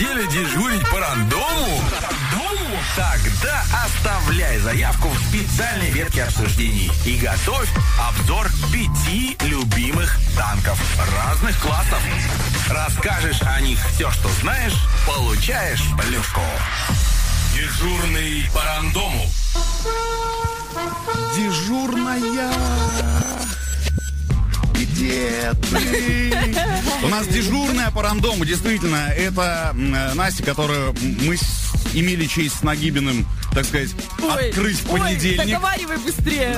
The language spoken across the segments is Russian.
неделю дежурить по рандому? Тогда оставляй заявку в специальной ветке обсуждений и готовь обзор 5 любимых танков разных классов. Расскажешь о них все, что знаешь, получаешь плюшку. Дежурный по рандому. Дежурная. Где ты? У нас дежурная по рандому. Действительно, это Настя, которую мы имели честь с Нагибиным, так сказать, открыть в понедельник. Договаривай быстрее.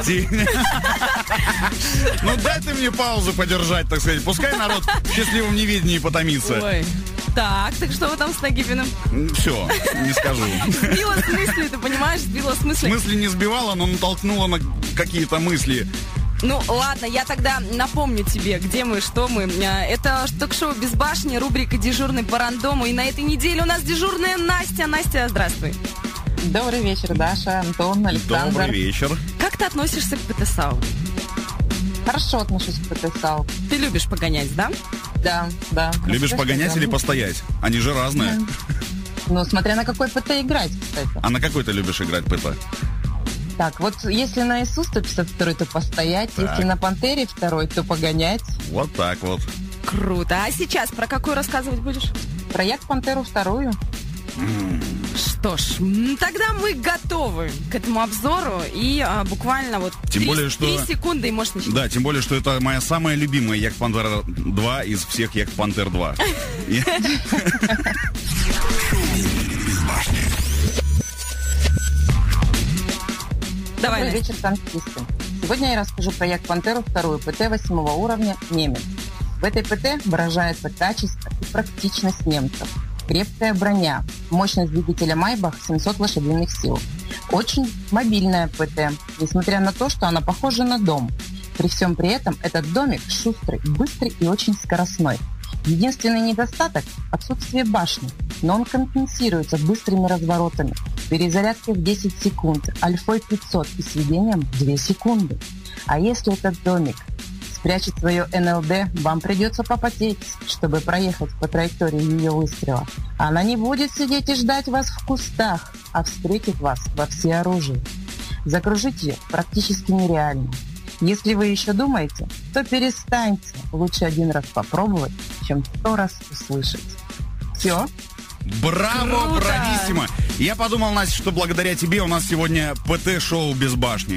Ну дай ты мне паузу подержать, так сказать. Пускай народ в счастливом неведении потомится. Ой. Так что вы там с Нагибиным? Все, не скажу. Сбила с мысли, ты понимаешь? Сбила с мысли. Мысли не сбивала, но натолкнула на какие-то мысли. Ну, ладно, я тогда напомню тебе, где мы, что мы. Это ток-шоу «Без башни», рубрика «Дежурный по рандому». И на этой неделе у нас дежурная Настя. Настя, здравствуй. Добрый вечер, Даша, Антон, Александр. Добрый вечер. Как ты относишься к ПТСАУ? Хорошо отношусь к ПТСАУ. Ты любишь погонять, да? Да. Любишь погонять или постоять? Они же разные. Ну, смотря на какой ПТ играть, кстати. А на какой ты любишь играть ПТ? Так, вот если на ИСУ 152, то постоять, Так. если на Пантере 2, то погонять. Вот так вот. Круто. А сейчас про какую рассказывать будешь? Проект Пантеру 2. Что ж, тогда мы готовы к этому обзору. И буквально вот Тем более, что- 3 секунды и можешь начать. Да, тем более, что это моя самая любимая Яхт Пантера 2 из всех Яхт Пантер 2. Давай, Добрый Настя. вечер, танкисты. Сегодня я расскажу про Яхт Пантеру 2, ПТ 8 уровня «Немец». В этой ПТ выражается качество и практичность немцев. Крепкая броня, мощность двигателя Майбах 700 лошадиных сил. Очень мобильная ПТ, несмотря на то, что она похожа на дом. При всем при этом этот домик шустрый, быстрый и очень скоростной. Единственный недостаток – отсутствие башни, но он компенсируется быстрыми разворотами, перезарядкой в 10 секунд, альфой 500 и сведением в 2 секунды. А если этот домик спрячет свое НЛД, вам придется попотеть, чтобы проехать по траектории ее выстрела. Она не будет сидеть и ждать вас в кустах, а встретит вас во всеоружии. Закружить ее практически нереально. Если вы еще думаете, то перестаньте. Лучше 1 раз попробовать, чем 100 раз услышать. Все. Браво, Круто! брависсимо! Я подумал, Настя, что благодаря тебе у нас сегодня ПТ-шоу без башни.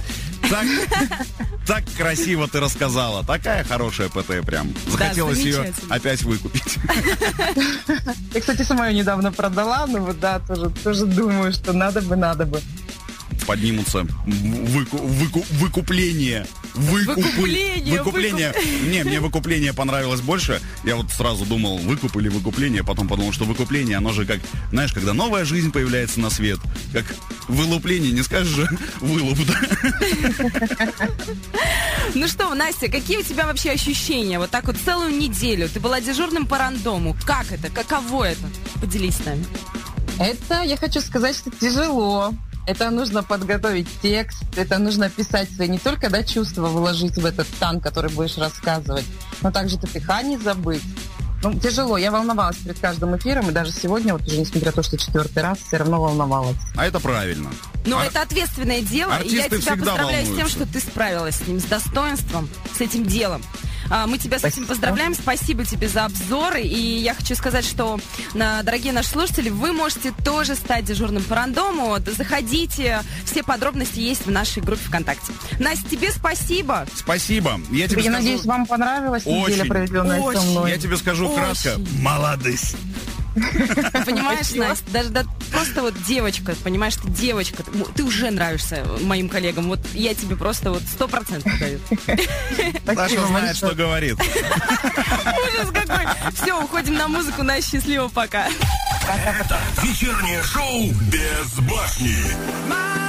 Так красиво ты рассказала. Такая хорошая ПТ прям. Захотелось ее замечательно. опять выкупить. Я, кстати, сама ее недавно продала, но вот да, тоже думаю, что надо бы. Поднимутся выкупление. Выкупление. Не, мне выкупление понравилось больше. Я вот сразу думал, выкуп или выкупление, потом подумал, что выкупление, оно же как, знаешь, когда новая жизнь появляется на свет, как вылупление, не скажешь же вылуп, да? Ну что, Настя, какие у тебя вообще ощущения? Вот так вот целую неделю ты была дежурным по рандому. Как это? Каково это? Поделись с нами. Это, я хочу сказать, что тяжело. Это нужно подготовить текст, это нужно писать свои не только чувства выложить в этот танк, который будешь рассказывать, но также ТТХ не забыть. Ну, тяжело. Я волновалась перед каждым эфиром, и даже сегодня, вот уже несмотря на то, что 4-й раз, все равно волновалась. А это правильно. Но это ответственное дело, и я артисты тебя всегда поздравляю с тем, волнуются. что ты справилась с ним, с достоинством, с этим делом. Мы тебя с этим Спасибо. поздравляем, спасибо тебе за обзоры, и я хочу сказать, что, дорогие наши слушатели, вы можете тоже стать дежурным по рандому, заходите, все подробности есть в нашей группе ВКонтакте. Настя, тебе спасибо. Спасибо. Я тебе Я скажу, надеюсь, вам понравилась неделя, Очень, проведенная со очень. мной. я тебе скажу Очень. кратко. Молодец. Понимаешь, Спасибо. Настя, даже просто вот девочка, понимаешь, ты уже нравишься моим коллегам, вот я тебе просто вот 100% даю. Даша знает, что говорит. Ужас какой. Все, уходим на музыку, Настя, счастливо, пока. Вечернее шоу без башни.